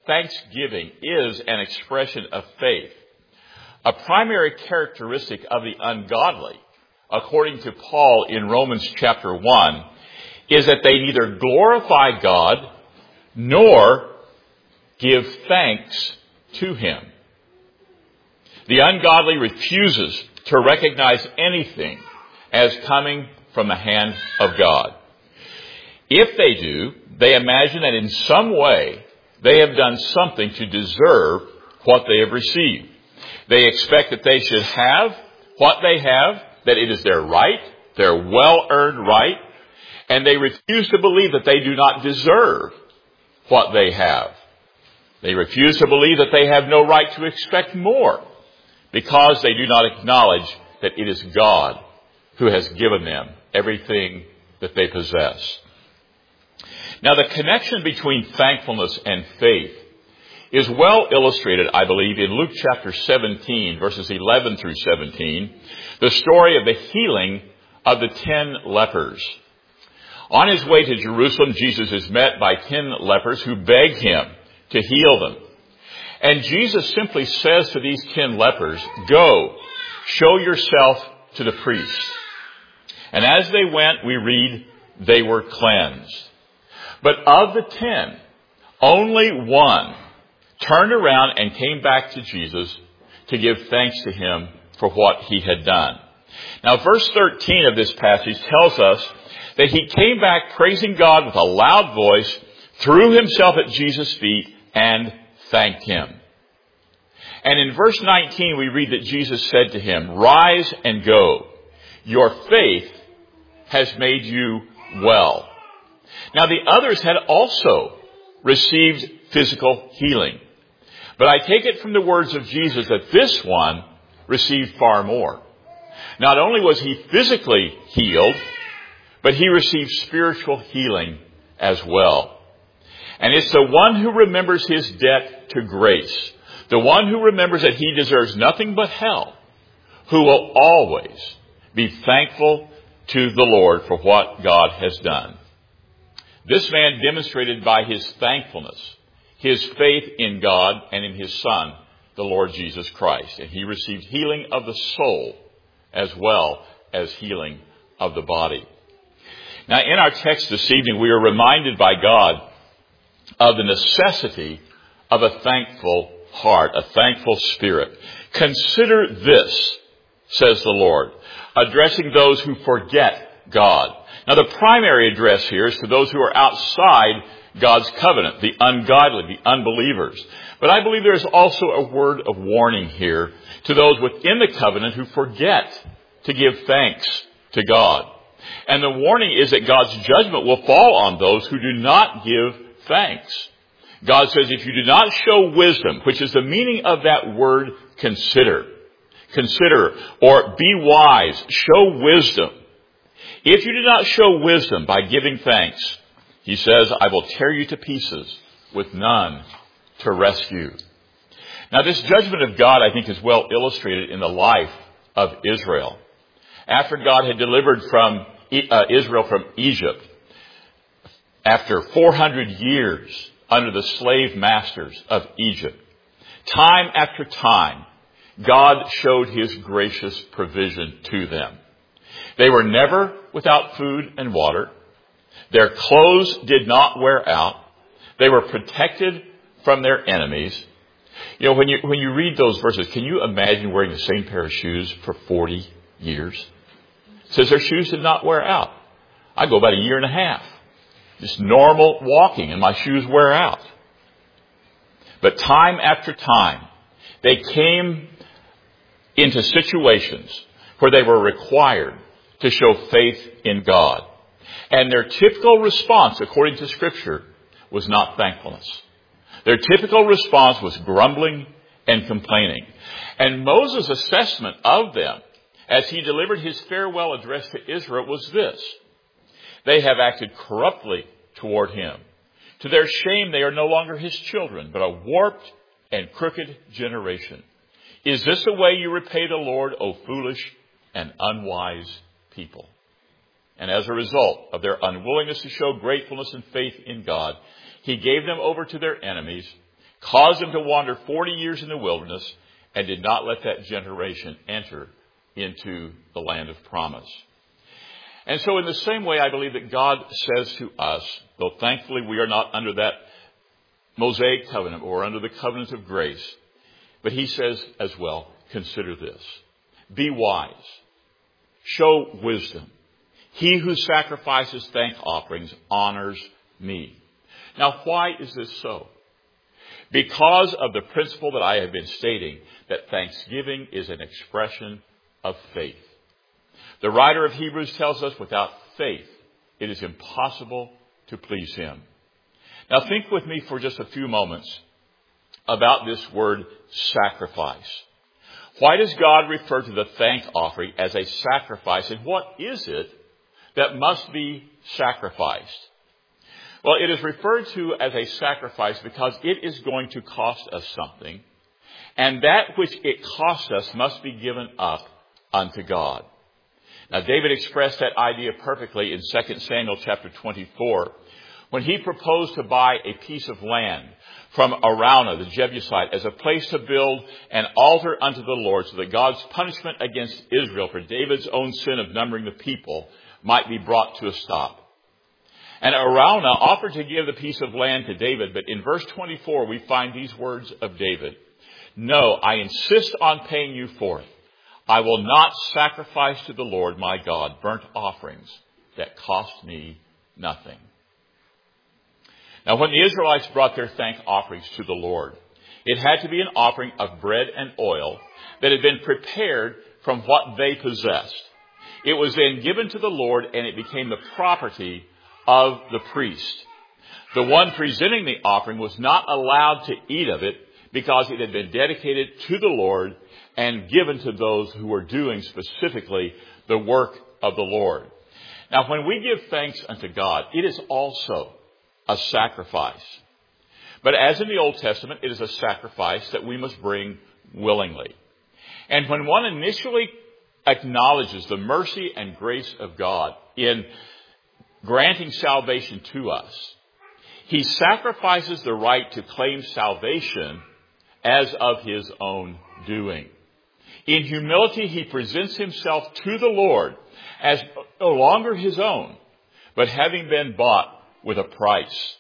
thanksgiving is an expression of faith. A primary characteristic of the ungodly, according to Paul in Romans chapter 1, is that they neither glorify God nor give thanks to Him. The ungodly refuses to recognize anything as coming from the hand of God. If they do, they imagine that in some way they have done something to deserve what they have received. They expect that they should have what they have, that it is their right, their well-earned right, and they refuse to believe that they do not deserve what they have. They refuse to believe that they have no right to expect more, because they do not acknowledge that it is God who has given them everything that they possess. Now, the connection between thankfulness and faith is well illustrated, I believe, in Luke chapter 17, verses 11 through 17, the story of the healing of the 10 lepers. On his way to Jerusalem, Jesus is met by 10 lepers who beg him to heal them. And Jesus simply says to these 10 lepers, "Go, show yourself to the priest." And as they went, we read, they were cleansed. But of the 10, only one turned around and came back to Jesus to give thanks to him for what he had done. Now, verse 13 of this passage tells us that he came back praising God with a loud voice, threw himself at Jesus' feet, and thanked him. And in verse 19, we read that Jesus said to him, "Rise and go. Your faith has made you well." Now, the others had also received physical healing. But I take it from the words of Jesus that this one received far more. Not only was he physically healed, but he received spiritual healing as well. And it's the one who remembers his debt to grace, the one who remembers that he deserves nothing but hell, who will always be thankful to the Lord for what God has done. This man demonstrated by his thankfulness his faith in God and in his Son, the Lord Jesus Christ. And he received healing of the soul as well as healing of the body. Now, in our text this evening, we are reminded by God of the necessity of a thankful heart, a thankful spirit. "Consider this," says the Lord, addressing those who forget God. Now, the primary address here is to those who are outside God's covenant, the ungodly, the unbelievers. But I believe there is also a word of warning here to those within the covenant who forget to give thanks to God. And the warning is that God's judgment will fall on those who do not give thanks. God says, if you do not show wisdom, which is the meaning of that word consider, or be wise, show wisdom. If you do not show wisdom by giving thanks, he says, I will tear you to pieces with none to rescue. Now, this judgment of God, I think, is well illustrated in the life of Israel. After God had delivered from Israel from Egypt, after 400 years under the slave masters of Egypt, time after time, God showed his gracious provision to them. They were never without food and water. Their clothes did not wear out. They were protected from their enemies. You know, when you read those verses, can you imagine wearing the same pair of shoes for 40 years? It says their shoes did not wear out. I go about a year and a half. Just normal walking and my shoes wear out. But time after time, they came into situations where they were required to show faith in God. And their typical response, according to Scripture, was not thankfulness. Their typical response was grumbling and complaining. And Moses' assessment of them as he delivered his farewell address to Israel was this: they have acted corruptly toward him. To their shame, they are no longer his children, but a warped and crooked generation. Is this the way you repay the Lord, O foolish and unwise people? And as a result of their unwillingness to show gratefulness and faith in God, he gave them over to their enemies, caused them to wander 40 years in the wilderness, and did not let that generation enter into the land of promise. And so in the same way, I believe that God says to us, though thankfully we are not under that Mosaic covenant or under the covenant of grace, but he says as well, consider this. Be wise. Show wisdom. He who sacrifices thank offerings honors me. Now, why is this so? Because of the principle that I have been stating, that thanksgiving is an expression of faith. The writer of Hebrews tells us without faith, it is impossible to please him. Now think with me for just a few moments about this word sacrifice. Why does God refer to the thank offering as a sacrifice, and what is it that must be sacrificed? Well, it is referred to as a sacrifice because it is going to cost us something, and that which it costs us must be given up unto God. Now, David expressed that idea perfectly in 2 Samuel chapter 24, when he proposed to buy a piece of land from Araunah, the Jebusite, as a place to build an altar unto the Lord, so that God's punishment against Israel for David's own sin of numbering the people might be brought to a stop. And Araunah offered to give the piece of land to David, but in verse 24 we find these words of David. No, I insist on paying you for it. I will not sacrifice to the Lord my God burnt offerings that cost me nothing. Now, when the Israelites brought their thank offerings to the Lord, it had to be an offering of bread and oil that had been prepared from what they possessed. It was then given to the Lord, and it became the property of the priest. The one presenting the offering was not allowed to eat of it because it had been dedicated to the Lord and given to those who were doing specifically the work of the Lord. Now, when we give thanks unto God, it is also a sacrifice. But as in the Old Testament, it is a sacrifice that we must bring willingly. And when one initially acknowledges the mercy and grace of God in granting salvation to us, he sacrifices the right to claim salvation as of his own doing. In humility, he presents himself to the Lord as no longer his own, but having been bought with a price.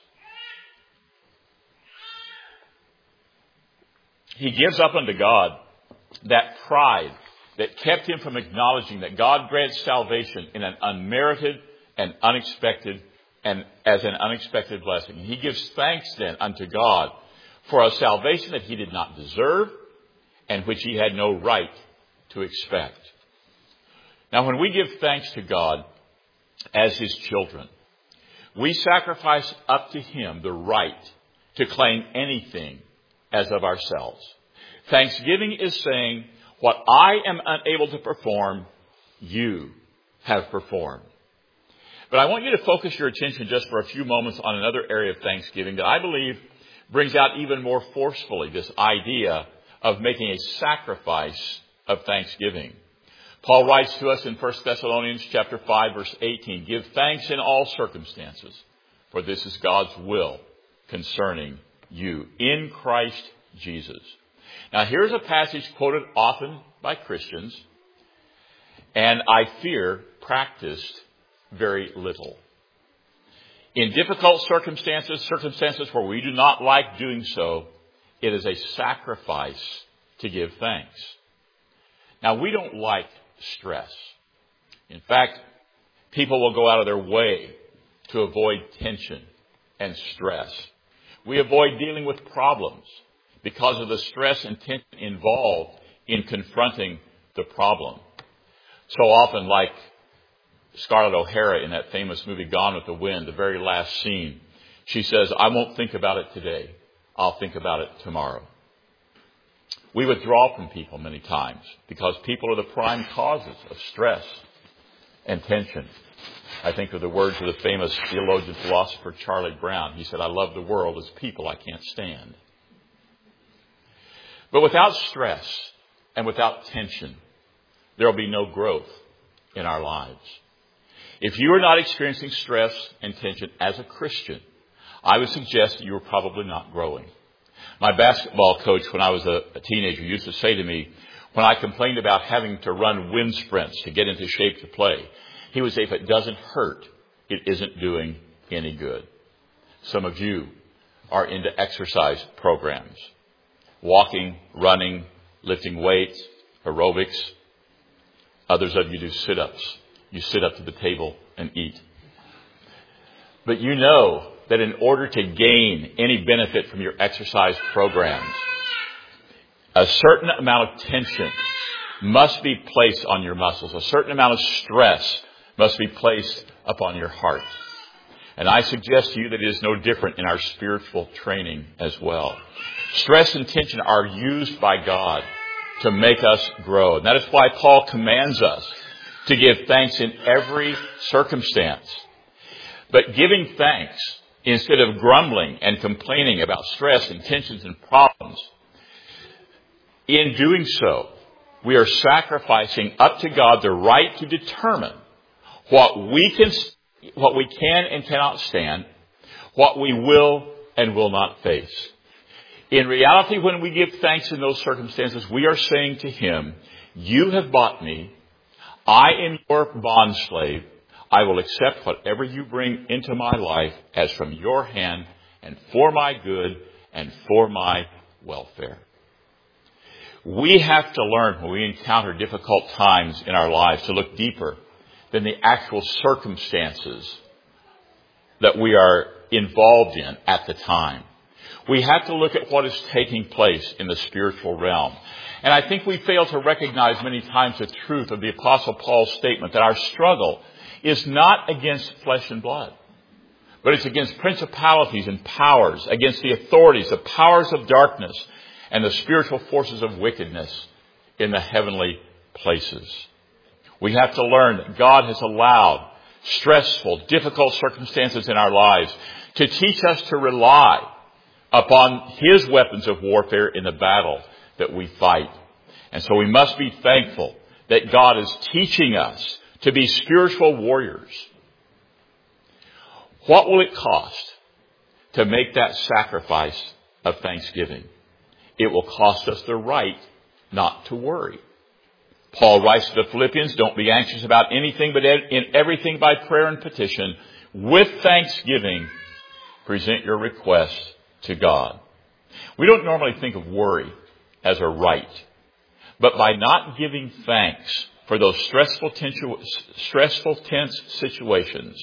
He gives up unto God that pride that kept him from acknowledging that God grants salvation in an unmerited and unexpected and as an unexpected blessing. He gives thanks then unto God for a salvation that he did not deserve and which he had no right to expect. Now, when we give thanks to God as his children, we sacrifice up to him the right to claim anything as of ourselves. Thanksgiving is saying, what I am unable to perform, you have performed. But I want you to focus your attention just for a few moments on another area of thanksgiving that I believe brings out even more forcefully this idea of making a sacrifice of thanksgiving. Paul writes to us in 1 Thessalonians chapter 5, verse 18, give thanks in all circumstances, for this is God's will concerning you in Christ Jesus. Now, here's a passage quoted often by Christians, and I fear practiced very little. In difficult circumstances where we do not like doing so, it is a sacrifice to give thanks. Now, we don't like stress. In fact, people will go out of their way to avoid tension and stress. We avoid dealing with problems because of the stress and tension involved in confronting the problem. So often, like Scarlett O'Hara in that famous movie Gone with the Wind, the very last scene, she says, I won't think about it today. I'll think about it tomorrow. We withdraw from people many times because people are the prime causes of stress and tension. I think of the words of the famous theologian philosopher Charlie Brown. He said, I love the world as people I can't stand. But without stress and without tension, there will be no growth in our lives. If you are not experiencing stress and tension as a Christian, I would suggest that you are probably not growing. My basketball coach, when I was a teenager, used to say to me, when I complained about having to run wind sprints to get into shape to play, he would say, if it doesn't hurt, it isn't doing any good. Some of you are into exercise programs, walking, running, lifting weights, aerobics. Others of you do sit-ups. You sit up to the table and eat. But you know that in order to gain any benefit from your exercise programs, a certain amount of tension must be placed on your muscles. A certain amount of stress must be placed upon your heart. And I suggest to you that it is no different in our spiritual training as well. Stress and tension are used by God to make us grow. And that is why Paul commands us to give thanks in every circumstance. But giving thanks instead of grumbling and complaining about stress and tensions and problems, in doing so, we are sacrificing up to God the right to determine what we can and cannot stand, what we will and will not face. In reality, when we give thanks in those circumstances, we are saying to Him, you have bought me. I am your bondslave. I will accept whatever you bring into my life as from your hand and for my good and for my welfare. We have to learn when we encounter difficult times in our lives to look deeper than the actual circumstances that we are involved in at the time. We have to look at what is taking place in the spiritual realm. And I think we fail to recognize many times the truth of the Apostle Paul's statement that our struggle is not against flesh and blood, but it's against principalities and powers, against the authorities, the powers of darkness, and the spiritual forces of wickedness in the heavenly places. We have to learn that God has allowed stressful, difficult circumstances in our lives to teach us to rely upon His weapons of warfare in the battle that we fight. And so we must be thankful that God is teaching us to be spiritual warriors. What will it cost to make that sacrifice of thanksgiving? It will cost us the right not to worry. Paul writes to the Philippians, don't be anxious about anything, but in everything by prayer and petition, with thanksgiving, present your requests to God. We don't normally think of worry as a right, but by not giving thanks for those stressful, tense situations,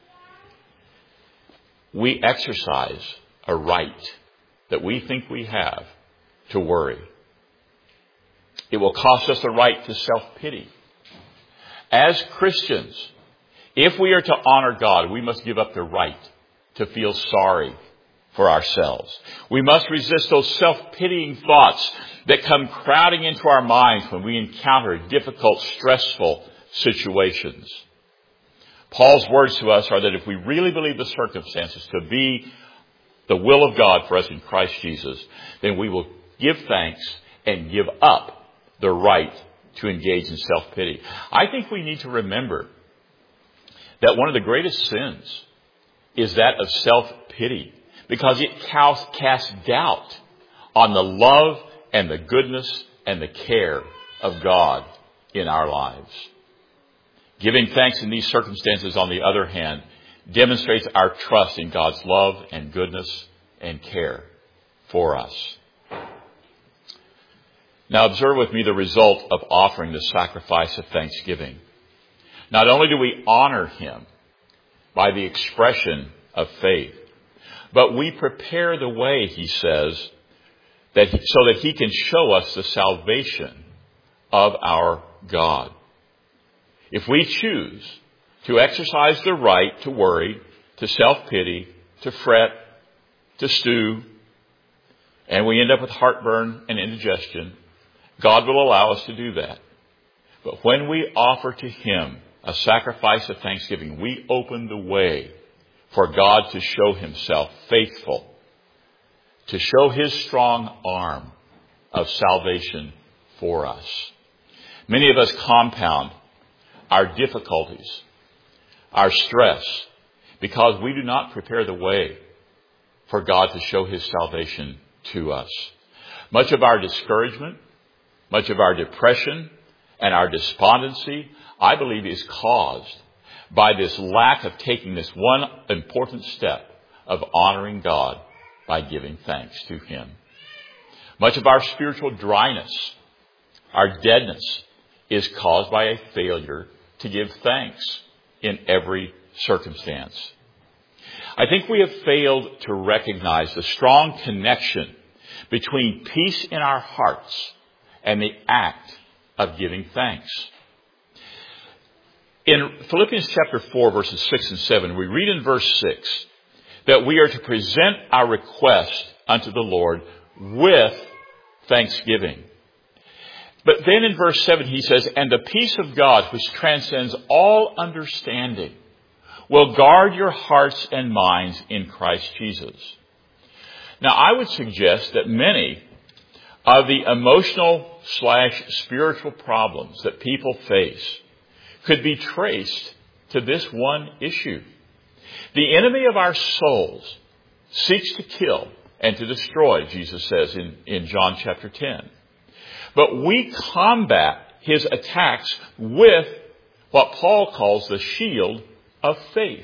we exercise a right that we think we have to worry. It will cost us the right to self-pity. As Christians, if we are to honor God, we must give up the right to feel sorry for ourselves. We must resist those self-pitying thoughts that come crowding into our minds when we encounter difficult, stressful situations. Paul's words to us are that if we really believe the circumstances to be the will of God for us in Christ Jesus, then we will give thanks and give up the right to engage in self-pity. I think we need to remember that one of the greatest sins is that of self-pity, because it casts doubt on the love and the goodness and the care of God in our lives. Giving thanks in these circumstances, on the other hand, demonstrates our trust in God's love and goodness and care for us. Now observe with me the result of offering the sacrifice of thanksgiving. Not only do we honor Him by the expression of faith, but we prepare the way, he says, so that He can show us the salvation of our God. If we choose to exercise the right to worry, to self-pity, to fret, to stew, and we end up with heartburn and indigestion, God will allow us to do that. But when we offer to Him a sacrifice of thanksgiving, we open the way for God to show Himself faithful, to show His strong arm of salvation for us. Many of us compound our difficulties, our stress, because we do not prepare the way for God to show His salvation to us. Much of our discouragement, much of our depression, and our despondency, I believe, is caused by this lack of taking this one important step of honoring God by giving thanks to Him. Much of our spiritual dryness, our deadness, is caused by a failure to give thanks in every circumstance. I think we have failed to recognize the strong connection between peace in our hearts and the act of giving thanks. In Philippians chapter 4, verses 6 and 7, we read in verse 6 that we are to present our request unto the Lord with thanksgiving. But then in verse 7 he says, and the peace of God, which transcends all understanding, will guard your hearts and minds in Christ Jesus. Now, I would suggest that many of the emotional/spiritual problems that people face could be traced to this one issue. The enemy of our souls seeks to kill and to destroy, Jesus says in John chapter 10. But we combat his attacks with what Paul calls the shield of faith.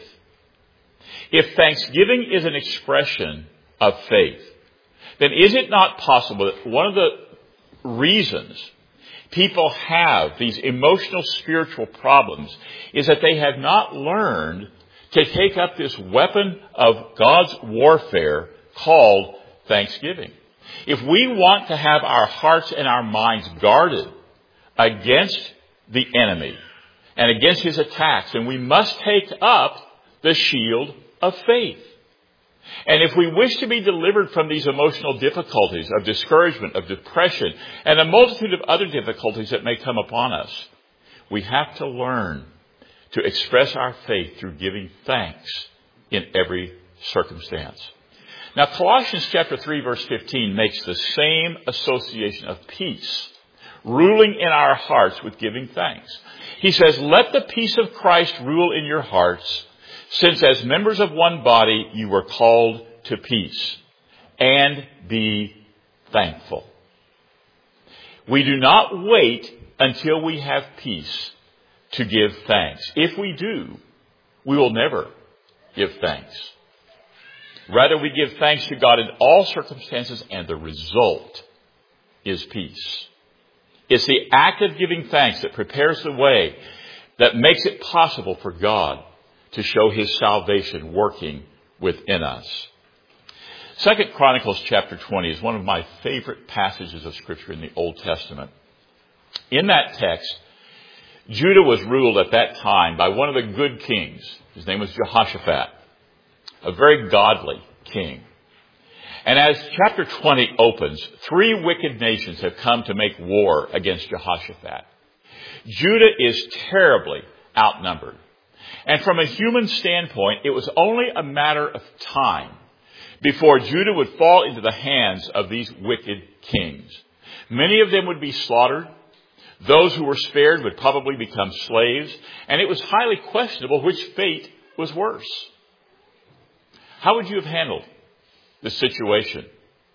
If thanksgiving is an expression of faith, then is it not possible that one of the reasons people have these emotional spiritual problems is that they have not learned to take up this weapon of God's warfare called thanksgiving? If we want to have our hearts and our minds guarded against the enemy and against his attacks, then we must take up the shield of faith. And if we wish to be delivered from these emotional difficulties of discouragement, of depression, and a multitude of other difficulties that may come upon us, we have to learn to express our faith through giving thanks in every circumstance. Now, Colossians chapter 3, verse 15 makes the same association of peace ruling in our hearts with giving thanks. He says, let the peace of Christ rule in your hearts, since as members of one body you were called to peace, and be thankful. We do not wait until we have peace to give thanks. If we do, we will never give thanks. Rather, we give thanks to God in all circumstances, and the result is peace. It's the act of giving thanks that prepares the way, that makes it possible for God to show His salvation working within us. 2 Chronicles chapter 20 is one of my favorite passages of Scripture in the Old Testament. In that text, Judah was ruled at that time by one of the good kings. His name was Jehoshaphat, a very godly king. And as chapter 20 opens, 3 wicked nations have come to make war against Jehoshaphat. Judah is terribly outnumbered. And from a human standpoint, it was only a matter of time before Judah would fall into the hands of these wicked kings. Many of them would be slaughtered. Those who were spared would probably become slaves. And it was highly questionable which fate was worse. How would you have handled the situation?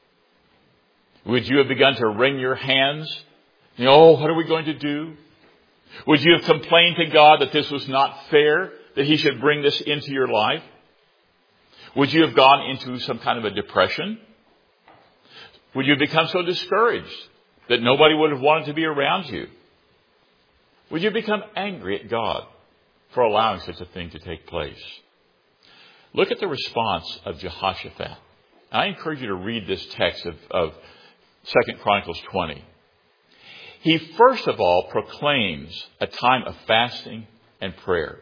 Would you have begun to wring your hands? Oh, what are we going to do? Would you have complained to God that this was not fair, that He should bring this into your life? Would you have gone into some kind of a depression? Would you have become so discouraged that nobody would have wanted to be around you? Would you become angry at God for allowing such a thing to take place? Look at the response of Jehoshaphat. I encourage you to read this text of 2 Chronicles 20. He first of all proclaims a time of fasting and prayer.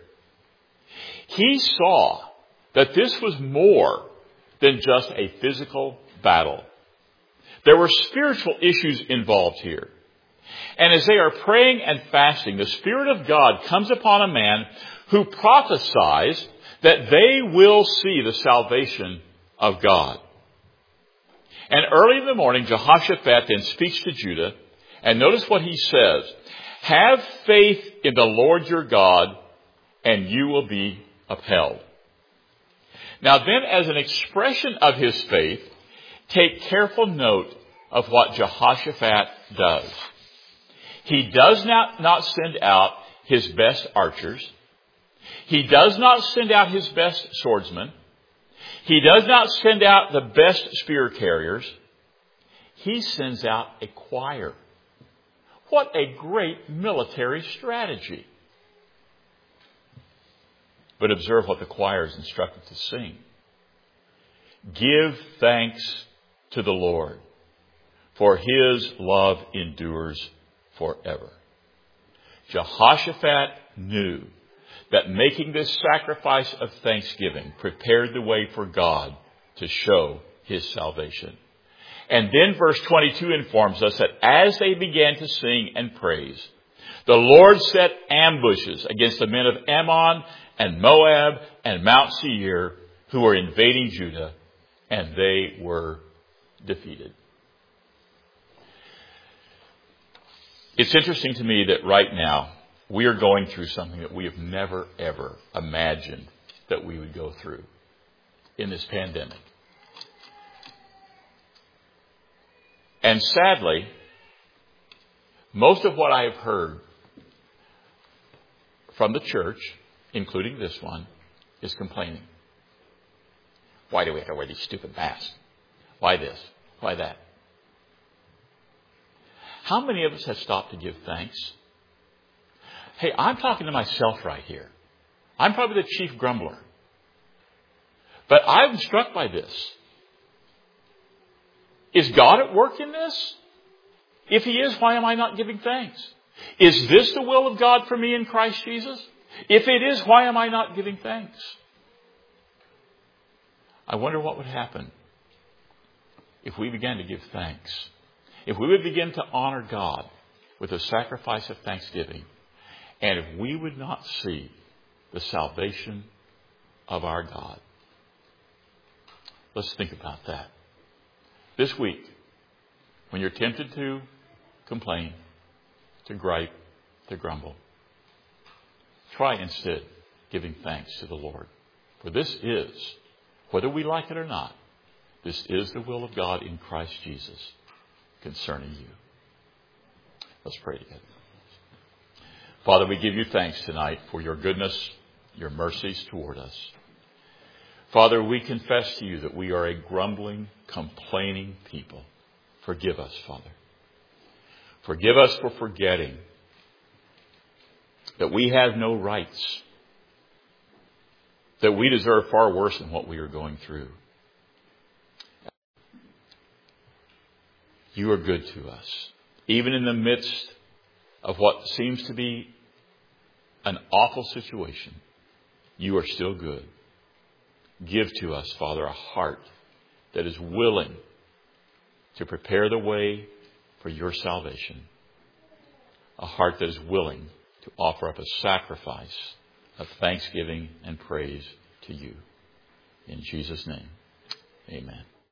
He saw that this was more than just a physical battle. There were spiritual issues involved here. And as they are praying and fasting, the Spirit of God comes upon a man who prophesies that they will see the salvation of God. And early in the morning, Jehoshaphat then speaks to Judah, and notice what he says. Have faith in the Lord your God, and you will be upheld. Now then, as an expression of his faith, take careful note of what Jehoshaphat does. He does not send out his best archers. He does not send out his best swordsmen. He does not send out the best spear carriers. He sends out a choir. What a great military strategy. But observe what the choir is instructed to sing. Give thanks to the Lord, for his love endures forever. Jehoshaphat knew that making this sacrifice of thanksgiving prepared the way for God to show his salvation. And then verse 22 informs us that as they began to sing and praise, the Lord set ambushes against the men of Ammon and Moab and Mount Seir who were invading Judah, and they were defeated. It's interesting to me that right now we are going through something that we have never, ever imagined that we would go through in this pandemic. And sadly, most of what I have heard from the church, including this one, is complaining. Why do we have to wear these stupid masks? Why this? Why that? How many of us have stopped to give thanks? Hey, I'm talking to myself right here. I'm probably the chief grumbler. But I'm struck by this. Is God at work in this? If he is, why am I not giving thanks? Is this the will of God for me in Christ Jesus? If it is, why am I not giving thanks? I wonder what would happen if we began to give thanks. If we would begin to honor God with a sacrifice of thanksgiving. And if we would not see the salvation of our God. Let's think about that. This week, when you're tempted to complain, to gripe, to grumble, try instead giving thanks to the Lord. For this is, whether we like it or not, this is the will of God in Christ Jesus concerning you. Let's pray together. Father, we give you thanks tonight for your goodness, your mercies toward us. Father, we confess to you that we are a grumbling, complaining people. Forgive us, Father. Forgive us for forgetting that we have no rights, that we deserve far worse than what we are going through. You are good to us. Even in the midst of what seems to be an awful situation, you are still good. Give to us, Father, a heart that is willing to prepare the way for your salvation. A heart that is willing to offer up a sacrifice of thanksgiving and praise to you. In Jesus' name, amen.